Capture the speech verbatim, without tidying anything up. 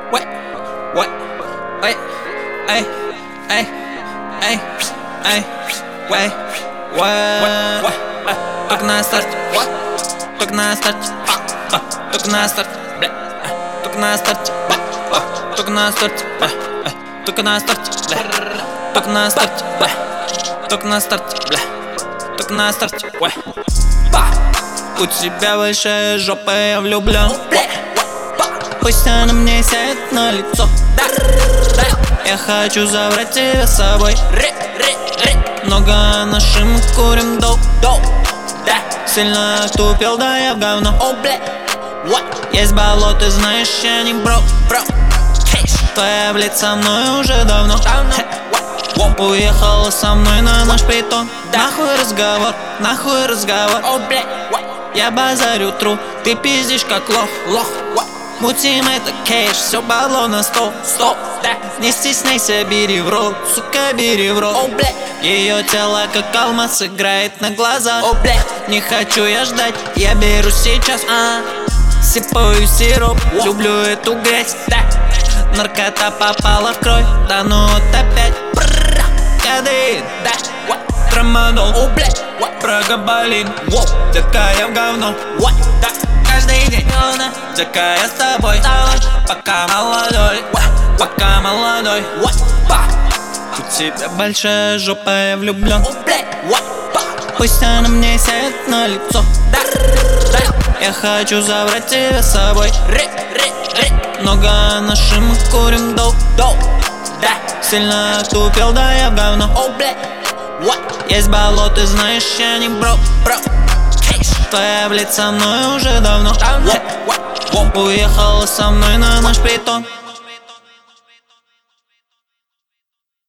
What? What? Эй, эй, эй, эй, эй, эй, what? Только на старте, только на старте, только на старте, бля, только на старте, только на старте, только на старте, бля, только на старте, бля, только на старте, бля, только на старте, бля. У тебя большая жопа, я влюблен. Пусть она мне сядет на лицо. Я хочу забрать тебя с собой. Много нашим курим доп. Сильно отупел, да я в говно. Есть болото, знаешь, я не бро. Твоя блядь со мной уже давно. Уехала со мной на наш притон. Нахуй разговор, нахуй разговор. Я базарю тру, ты пиздишь как лох, лох. Мутим это кейш, все бабло на стол, стоп. Не стесняйся, бери в рот, сука, бери в рот. Ее тело как алмаз играет на глаза. Не хочу я ждать, я беру сейчас, а сипаю сироп, люблю эту грязь. Наркота попала в кровь, да ну вот опять. Кадеин, трамадол, прогабалин. Детка, я в говно, каждый день, детка, я с тобой. Пока молодой, пока молодой. У тебя большая жопа, я влюблен. Пусть она мне сядет на лицо. Я хочу забрать тебя с собой. Много нашим курим доп. Сильно отупел, да я в говно. Есть болото, знаешь, я не бро. Твоя блядь со мной уже давно. Уехала со мной на наш притон.